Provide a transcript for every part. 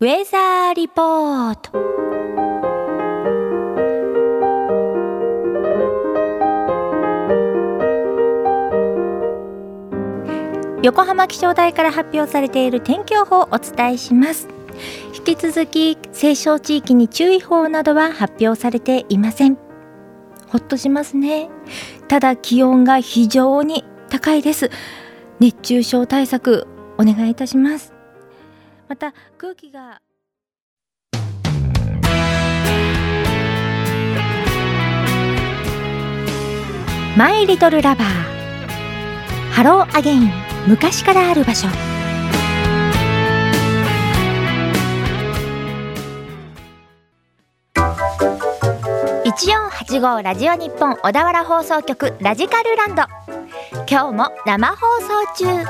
ウェザーリポート。横浜気象台から発表されている天気予報をお伝えします。引き続き西小地域に注意報などは発表されていません。ほっとしますね。ただ気温が非常に高いです。熱中症対策お願いいたします。また空気がマイリトルラバーハローアゲイン、昔からある場所。1485ラジオ日本小田原放送局ラジカルランド、今日も生放送中。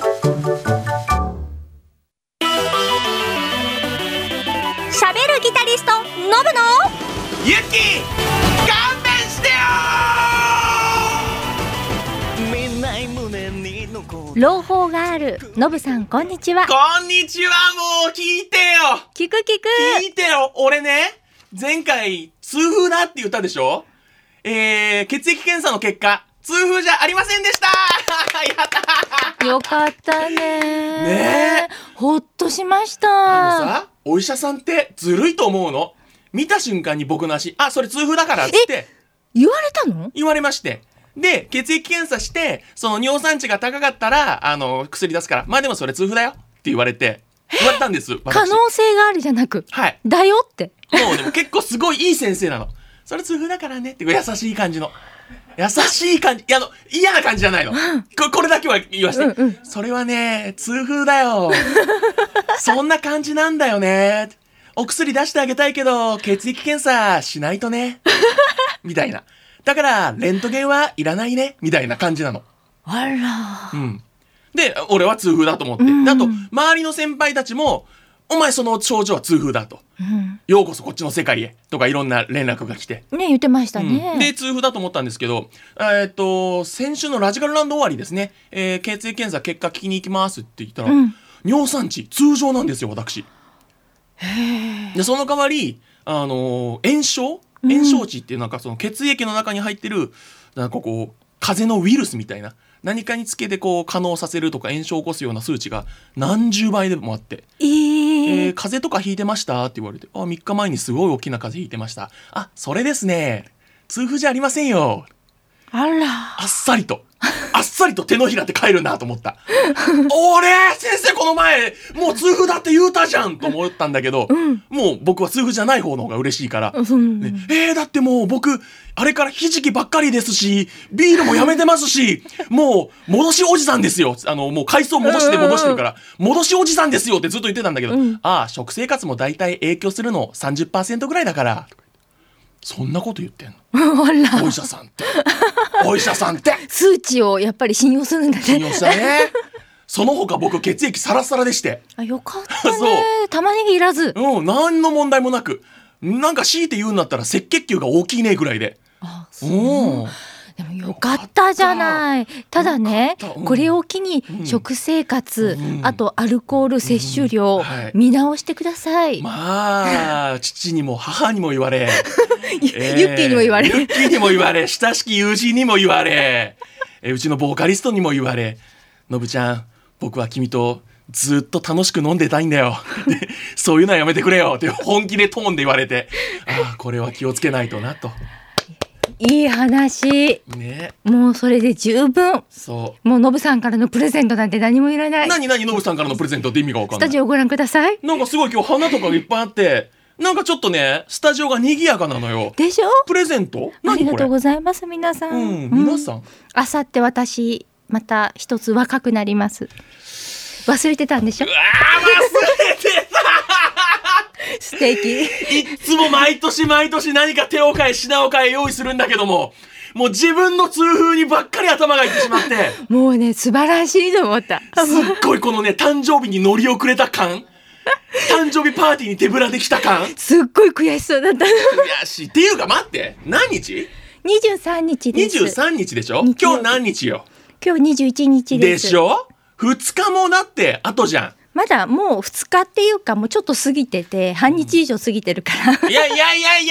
喋るギタリストノブのユキ勘弁してよ。 朗報があるノブさん、こんにちは。 こんにちは。もう聞いてよ。 聞く聞いてよ。俺ね、前回痛風だって言ったでしょ。血液検査の結果痛風じゃありませんでしたやったよかったね。 ねえ、 ほっとしました。 さ、お医者さんってずるいと思うの。見た瞬間に僕の足、あ、それ痛風だからっつって言われたの？ 言われまして、で血液検査してその尿酸値が高かったら薬出すから、まあでもそれ痛風だよって言われたんです。 可能性があるじゃなく、 はい、 だよって。 もうでも結構すごいいい先生なの。それ痛風だからねって優しい感じの、優しい感じ、嫌な感じじゃないの。これだけは言わして、それはね痛風だよそんな感じなんだよね。お薬出してあげたいけど血液検査しないとねみたいな。だからレントゲンはいらないねみたいな感じなの。 あら、 で俺は痛風だと思って、あと周りの先輩たちもお前その症状は痛風だと、ようこそこっちの世界へとかいろんな連絡が来てね、言ってましたね。 で痛風だと思ったんですけど、先週のラジカルランド終わりですね、血液検査結果聞きに行きますって言ったら、尿酸値通常なんですよ私。でその代わり炎症値っていうなんかその血液の中に入ってるなんかこう風邪のウイルスみたいな何かにつけてこう可能させるとか炎症を起こすような数値が何十倍でもあって、風邪とかひいてましたって言われて、3日前にすごい大きな風邪ひいてました。あ、それですね、痛風じゃありませんよ。 あら、 あっさりと手のひらって帰るなと思った俺先生この前もう痛風だって言うたじゃんと思ったんだけど、もう僕は痛風じゃない方の方が嬉しいから、だってもう僕あれからひじきばっかりですしビールもやめてますしもう戻しおじさんですよ。もう海藻戻してるから戻しおじさんですよってずっと言ってたんだけど、食生活もだいたい影響するの 30% ぐらいだから、そんなこと言ってんのお医者さんって数値をやっぱり信用するんだね。 信用したねその他僕血液サラサラでして、 よかったね玉ねぎいらず、 何の問題もなく、なんか強いて言うんだったら赤血球が大きいねぐらいで。 でもよかったじゃない。ただね、これを機に食生活、あとアルコール摂取量、見直してください。 まあ父にも母にも言われユッキーにも言われ、 親しき友人にも言われ、うちのボーカリストにも言われ、のぶちゃん僕は君とずっと楽しく飲んでたいんだよそういうのはやめてくれよって本気でトーンで言われて、これは気をつけないとなと。 いい話、もうそれで十分。もうノブさんからのプレゼントなんて何もいらない。 何ノブさんからのプレゼントって意味が分かんない。 スタジオご覧ください。 なんかすごい今日花とかがいっぱいあって、なんかちょっとねスタジオが賑やかなのよ。 でしょ。 プレゼントありがとうございます皆さん。 皆さん、 あさって私また一つ若くなります。忘れてたんでしょ。 忘れてた素敵。 いつも毎年何か手を変え品を変え用意するんだけども、もう自分の痛風にばっかり頭がいってしまってもうね素晴らしいと思った。 すっごいこのね誕生日に乗り遅れた感、誕生日パーティーに手ぶらできた感、 すっごい悔しそうだった。 悔しいっていうか、待って、何日 ？23日です。 23日でしょ。今日何日よ。 今日21日です。 でしょ。2日もだって後じゃん。 まだもう2日っていうかもうちょっと過ぎてて半日以上過ぎてるから、 いや違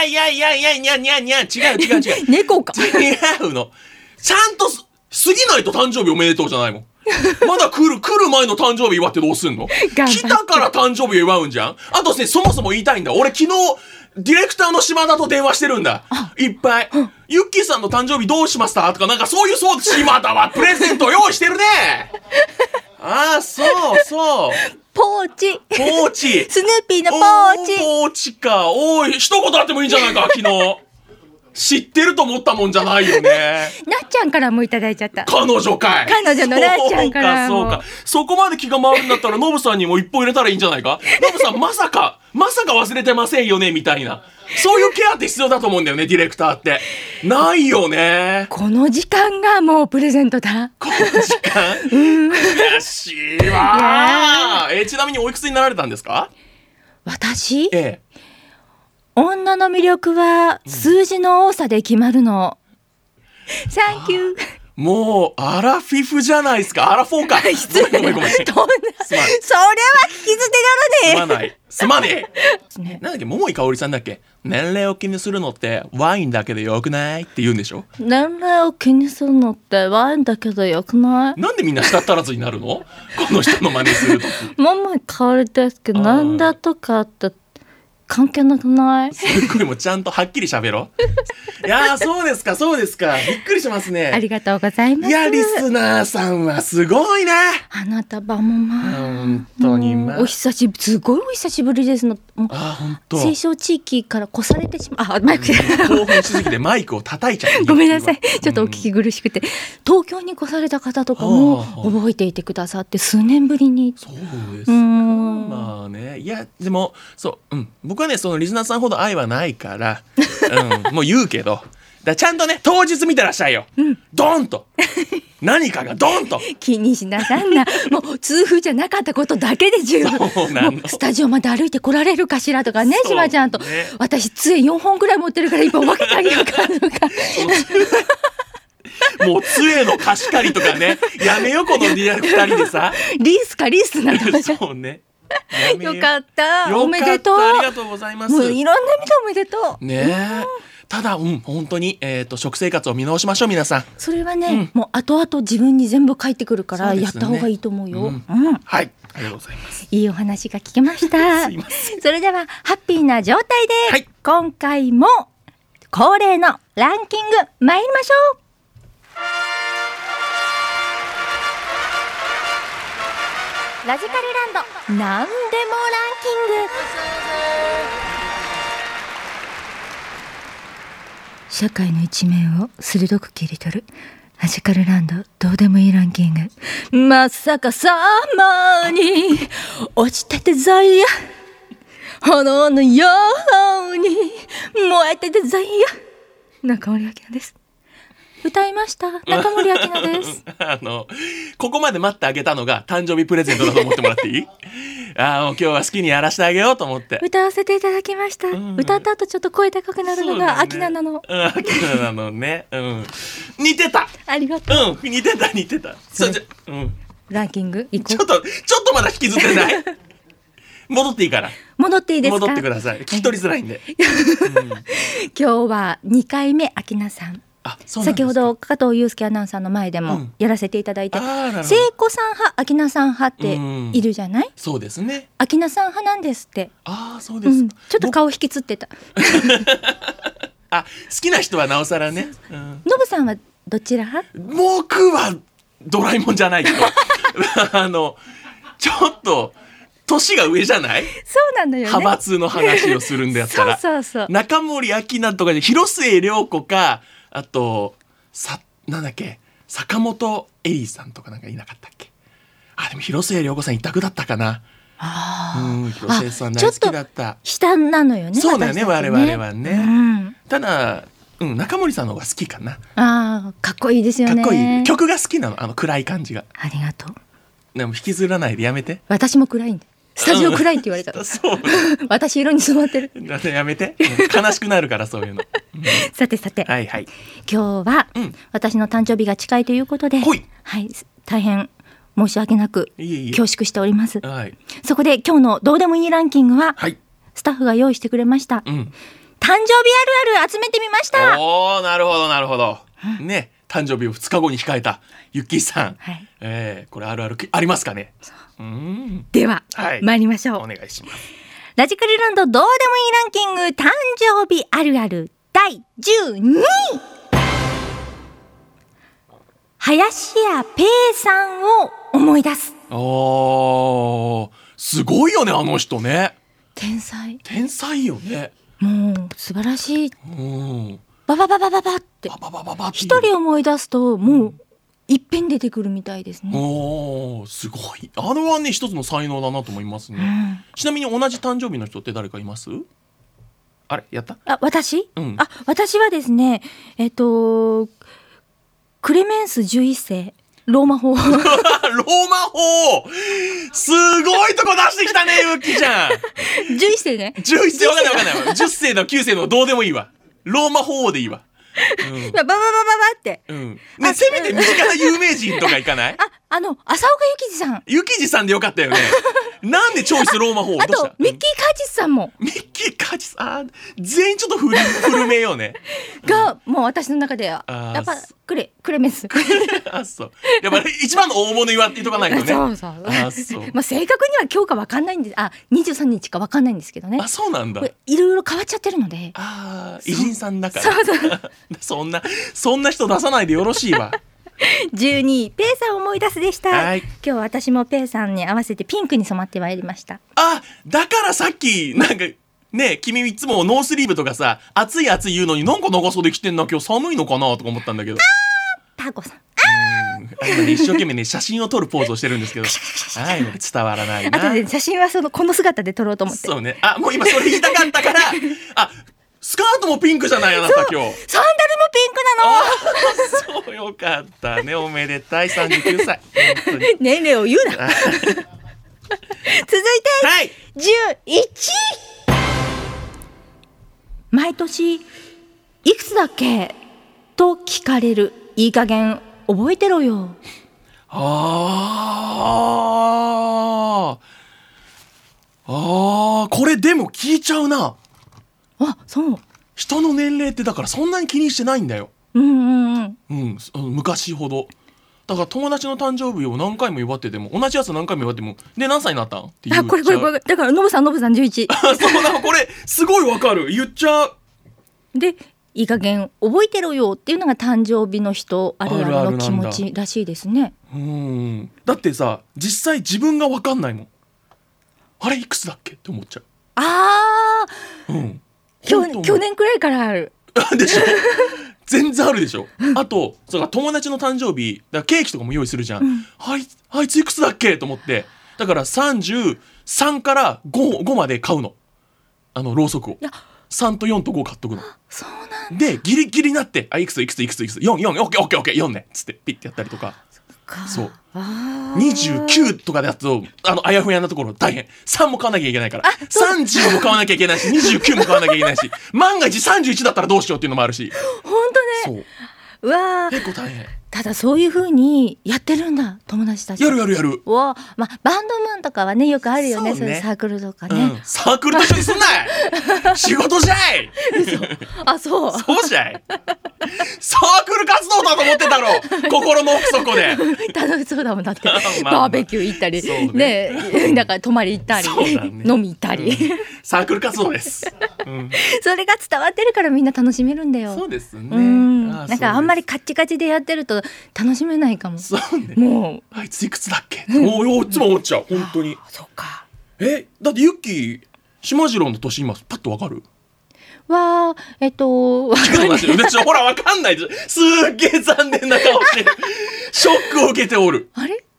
う猫か違うの。ちゃんと過ぎないと誕生日おめでとうじゃないもん。まだ来る前の誕生日祝ってどうすんの？来たから誕生日祝うんじゃん。あとね、そもそも言いたいんだ。俺昨日ディレクターの島田と電話してるんだ。いっぱい。ユッキーさんの誕生日どうしましたとか、なんかそう島田はプレゼント用意してるね。ああ、そうポーチスヌーピーのポーチか。おい、一言あってもいいんじゃないか。昨日知ってると思ったもんじゃないよね。 なっちゃんからもいただいちゃった。 彼女かい。 彼女のなっちゃんからも。 そうか。そこまで気が回るんだったらノブさんにも一本入れたらいいんじゃないか。ノブさんまさか忘れてませんよねみたいな。そういうケアって必要だと思うんだよね、ディレクターって。ないよね。 この時間がもうプレゼントだ。 この時間悔しいわ。ちなみにおいくつになられたんですか？ 私、女の魅力は数字の多さで決まるの。サンキュー。 もうアラフィフじゃないですか。アラフォーか。 失礼。ごめん。それは引き捨てなのね。すまねえ。なんだっけ、桃井かおりさんだっけ。年齢を気にするのってワインだけでよくないって言うんでしょ。 年齢を気にするのってワインだけでよくない。 なんでみんな舌足らずになるの？この人の真似するとき。 桃井かおりですけど、なんだとかって関係なくない？ すっごいもうちゃんとはっきり喋ろう。いやー、そうですか。びっくりしますね。 ありがとうございます。 いや、リスナーさんはすごいね。 花束も本当にすごいお久しぶりですの。 本当。 西湘地域から越されてしまう。マイク興奮しすぎてマイクを叩いちゃう。 ごめんなさい。ちょっとお聞き苦しくて、東京に越された方とかも覚えていてくださって数年ぶりに。 そうですか。まあね。いやでも僕はね、そのリスナーさんほど愛はないから、もう言うけど、ちゃんとね当日見てらっしゃいよ。ドンと何かがドンと。 気にしなさんな。もう痛風じゃなかったことだけで十分。スタジオまで歩いて来られるかしらとかね、しまちゃんと。私杖4本くらい持ってるから1本分けてあげようかとか。 もう杖の貸し借りとかね、やめよこの2人でさ。 リースなんだ。 そうね。 よかった。おめでとう。 ありがとうございます。 もういろんな意味でおめでとう。 ね。ただ本当に食生活を見直しましょう皆さん。 それはね、もう後々自分に全部返ってくるからやった方がいいと思うよ。 はい、ありがとうございます。 いいお話が聞けました。 すいません。 それではハッピーな状態で、今回も恒例のランキング参りましょう。ラジカルランドなんでもランキング。社会の一面を鋭く切り取るラジカルランドどうでもいいランキング。まさかさまに落ちててザイヤ、炎のように燃えててザイヤ。中森明菜です。歌いました。中森明菜です。 ここまで待ってあげたのが誕生日プレゼントだと思ってもらっていい？もう今日は好きにやらせてあげようと思って歌わせていただきました。歌った後ちょっと声高くなるのが明菜なの。 明菜なのね。似てた。 ありがとう。 似てた。 ランキングちょっとまだ引きずってない？戻っていいから。 戻っていいですか？ 戻ってください。聞き取りづらいんで。 今日は2回目明菜さん。先ほど加藤祐介アナウンサーの前でもやらせていただいて、聖子さん派明菜さん派っているじゃない？ そうですね。 明菜さん派なんですって。 そうですか。 ちょっと顔引きつってた。 好きな人はなおさらね。 ノブさんはどちら派？ 僕はドラえもんじゃないと。ちょっと年が上じゃない？ そうなんだよね。 派閥の話をするんだったらそう中森明菜とかで広末涼子か、あとなんだっけ、坂本恵里さんとかなんかいなかったっけ。でも広末涼子さん一択だったかな。広末さん大好きだった。 下なのよね。 そうだよね、我々はね。ただ中森さんの方が好きかな。 かっこいいですよね。 かっこいい。曲が好きなの、暗い感じが。 ありがとう。 でも引きずらないでやめて。 私も暗いんで。スタジオ暗いって言われた。 そう私色に染まってる。 やめて。悲しくなるからそういうの。 さて、今日は私の誕生日が近いということで、大変申し訳なくいえいえ恐縮しております。 はい、 そこで今日のどうでもいいランキングは、 はい、 スタッフが用意してくれました、 うん、 誕生日あるある集めてみました。 おー、なるほどなるほど、ね、誕生日を2日後に控えたゆっきーさん、 はい、 これあるあるありますかね。 では、 はい、 参りましょう。 お願いします。 ラジカルランドどうでもいいランキング誕生日あるある第12位、林家ペイさんを思い出す。 すごいよね、あの人ね。 天才よね。 もう素晴らしい。 うんババババババって一人思い出すともういっぺん出てくるみたいですね。 すごい。あれはね、一つの才能だなと思いますね、ちなみに同じ誕生日の人って誰かいます？あれやった？ 私？ うん、 私はですね、クレメンス11世ローマ法ローマ法すごいとこ出してきたね、ゆっきちゃん。 11世ね。 11世わかんない10世の9世のどうでもいいわ。ローマ法でいいわ。 バババババって、 ね、せめて身近な有名人とかいかない？ 浅岡幸二さん。 幸二さんでよかったよね。なんでチョイスローマ法？ あとミッキー・カーチスさんも。 ミッキー・カーチス、全員ちょっと古めよね。 がもう私の中ではやっぱクレメンス。 そうやっぱ一番の大物言っとかないとね。 そう正確には今日か分かんないんです。23日か分かんないんですけどね。 そうなんだ。 いろいろ変わっちゃってるので。 偉人さんだから。そんな人出さないでよろしいわ。 12位ペイさんを思い出すでした、 はい、 今日は私もペイさんに合わせてピンクに染まってまいりました。 だからさっきなんかね、君いつもノースリーブとかさ、暑い言うのになんか長袖着てんな、今日寒いのかなとか思ったんだけど。 タコさん今一生懸命ね、写真を撮るポーズをしてるんですけど、伝わらないな。 あとで写真はこの姿で撮ろうと思って。 そうね。もう今それ言いたかったからスカートもピンクじゃない、あなた今日。 サンダルもピンクなの。 そう、よかったね。おめでたい39歳。 年齢を言うな。続いて、 はい、 11位。毎年いくつだっけと聞かれる。いい加減覚えてろよ。 これでも聞いちゃうな。 そう。 人の年齢ってだからそんなに気にしてないんだよ。昔ほど。だから友達の誕生日を何回も祝ってても、同じやつ何回も祝っても、で何歳になったんって言っちゃう。 これだからノブさん11。 そうだ、これすごいわかる。言っちゃう。 でいい加減覚えてろよっていうのが誕生日の人あるあるの気持ちらしいですね。 だってさ、実際自分が分かんないもん。あれいくつだっけって思っちゃう。 去年くらいからある。 でしょ。全然あるでしょ。あと友達の誕生日だからケーキとかも用意するじゃん、あいついくつだっけと思って、だから33から5まで買うの、ろうそくを。3と4と5買っとくの。 そうなんでギリギリになって、いくつ4オッケー4ねっつってピッてやったりとか。そう29とかでやつとあやふやなところ大変。3も買わなきゃいけないから、30も買わなきゃいけないし、29も買わなきゃいけないし、万が一31だったらどうしようっていうのもあるし。 本当ね。うわ結構大変。 ただそういう風にやってるんだ、友達たち。 やる。 バンドマンとかはねよくあるよね。そういうサークルとかね、 サークルと一緒にすんない。仕事じゃい。 そうじゃい。サークル活動だと思ってたろ、心の奥底で。 楽しそうだもん。だってバーベキュー行ったりね、だから泊まり行ったり、飲み行ったり、 サークル活動です。 それが伝わってるからみんな楽しめるんだよ。 そうですね。 なんかあんまりカッチカチでやってると楽しめないかも。 そうね。 もうあいついくつだっけ。いつも思っちゃう本当に。 そっか。 だってユッキー島次郎の年今パッとわかる？ ほらわかんないです。すっげえ残念な顔してる。ショックを受けておる。 あれ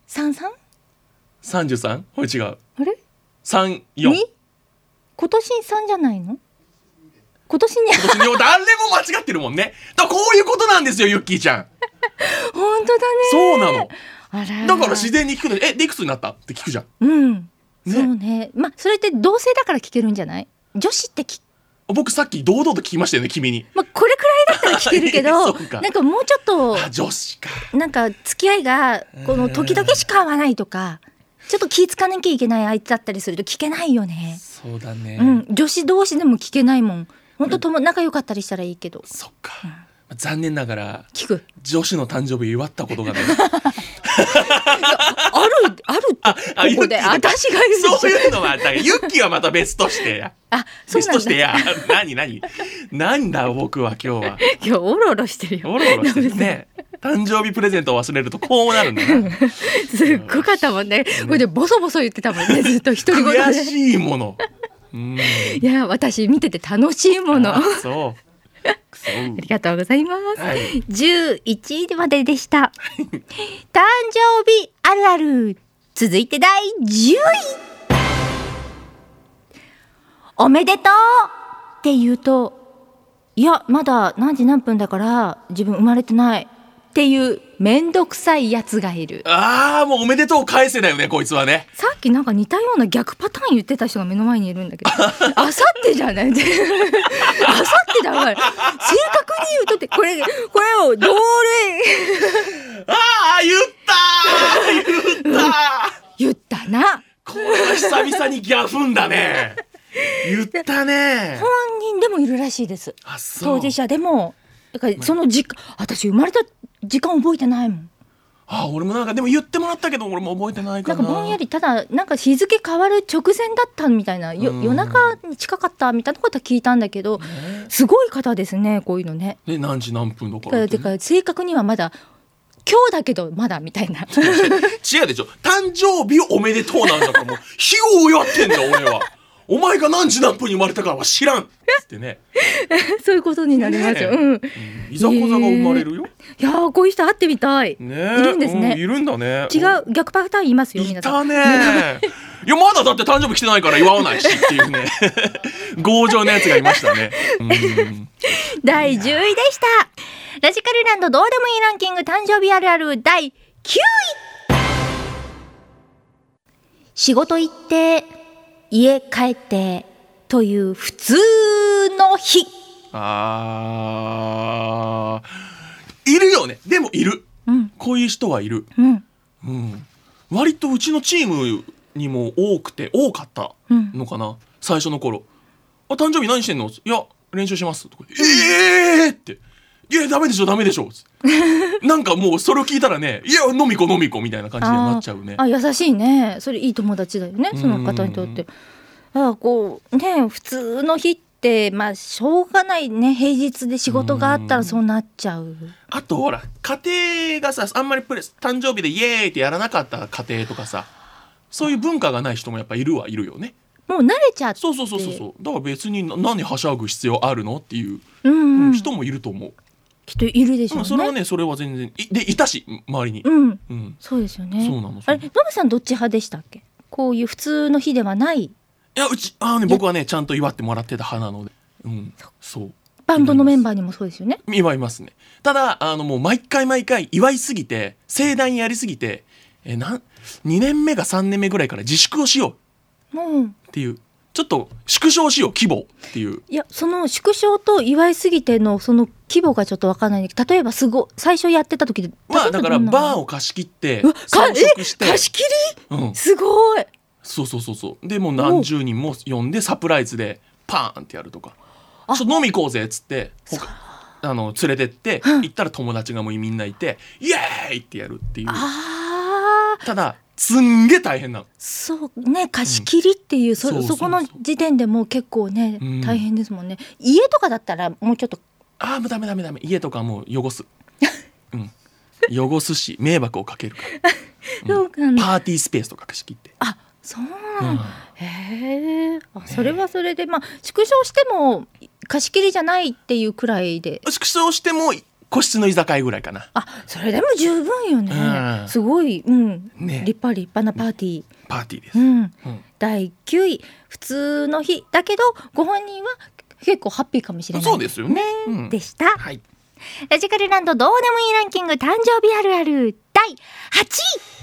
33？これ違う。 あれ 34？ 今年3じゃないの？今年に誰も間違ってるもんね。だからこういうことなんですよ、ユッキーちゃん。 本当だね。 そうなの。だから自然に聞くの。でいくつになったって聞くじゃん。 そうね。それって同性だから聞けるんじゃない？女子って僕さっき堂々と聞きましたよね、君に。 これくらいだっったら聞けるけどそうかなんかもうちょっと女子かなんか付き合いがこの時々しか会わないとかちょっと気ぃつかなきゃいけない相手だったりすると聞けないよね。 そうだね、 女子同士でも聞けないもん。本当仲良かったりしたらいいけど。 そっか、残念ながら聞く女子の誕生日祝ったことがないあるってここで私が言うでしょ。 そういうのはだからユッキーはまた別としてやそうなんだ。 別としてや何だ僕は今日は今日オロオロしてるよ。 オロオロしてるね誕生日プレゼントを忘れるとこうなるんだなすっごかったもんね。これでボソボソ言ってたもんねずっと一人ごとで。 悔しいものいや私見てて楽しいもの。 そうありがとうございます、11位まででした誕生日あるある。続いて第10位。おめでとうって言うといやまだ何時何分だから自分生まれてないっていうめんどくさいやつがいる。 もうおめでとう返せだよねこいつはね。 さっきなんか似たような逆パターン言ってた人が目の前にいるんだけどあさってじゃないあさってだから正確に言うとってこれを同類言ったな。 これは久々にギャフンだね言ったね。 本人でもいるらしいです。当事者でもだからその私生まれた時間覚えてないもん。 俺もなんかでも言ってもらったけど俺も覚えてないかな。 なんかぼんやりただなんか日付変わる直前だったみたいな夜中に近かったみたいなことは聞いたんだけど、すごい方ですねこういうのね。 何時何分とかだから正確にはまだ今日だけどまだみたいな違うでしょ誕生日おめでとうなんだからもう日をやってんだ俺はお前が何時何分に生まれたかは知らんってねそういうことになりますよ、 いざこざが生まれるよ、 いやこういう人会ってみたい、いるんですね、 いるんだね。 違う逆パターンいますよ皆さん。 いたねいやまだだって誕生日来てないから祝わないしっていうね強情なやつがいましたね第10位でした。ラジカルランドどうでもいいランキング誕生日あるある第9位。仕事行って家帰ってという普通の日。 いるよね。でもいる、こういう人はいる、割とうちのチームにも多かったのかな、最初の頃。誕生日何してんの？いや練習しますとかっていやダメでしょなんかもうそれを聞いたらねいや飲み子みたいな感じになっちゃうね。 優しいね。それいい友達だよねその方にとって。こうね普通の日ってしょうがないね。平日で仕事があったらそうなっちゃう。 あとほら家庭がさあんまり誕生日でイエーイってやらなかった家庭とかさそういう文化がない人もやっぱいるよね。 もう慣れちゃって。 そうだから別に何はしゃぐ必要あるのっていう、人もいると思う。 きっといるでしょうね。 それはねそれは全然いたし周りに、 そうですよね。 そうなの。 あれノブさんどっち派でしたっけ？こういう普通の日ではない。 いや僕はねちゃんと祝ってもらってた派なので、そうバンドのメンバーにもそうですよね。 祝いますね。ただもう毎回祝いすぎて盛大にやりすぎて2年目か3年目ぐらいから自粛をしようっていう、ちょっと縮小しよう規模っていう。いやその縮小と祝いすぎてのその規模がちょっと分かんないんだけど、例えば最初やってた時でだからバーを貸し切って装飾して貸し切り、すごい。 そうでもう何十人も呼んでサプライズでパーンってやるとか、ちょっと飲み行こうぜっつって連れてって、行ったら友達がもうみんないてイエーイってやるっていう。ただすんげえ大変なの。 そうね貸し切りっていう、そこの時点でもう結構ね、大変ですもんね。家とかだったらもうちょっともうダメ家とかもう汚す汚すし迷惑をかけるから、パーティースペースとか貸し切って。 そうなの、へえ。それはそれで縮小しても貸し切りじゃないっていうくらいで。 縮小しても個室の居酒屋ぐらいかな。 それでも十分よね、すごい、立派なパーティーです、 第9位普通の日だけどご本人は結構ハッピーかもしれない。 そうですよね、 でした、ラジカルランドどうでもいいランキング誕生日あるある第8位。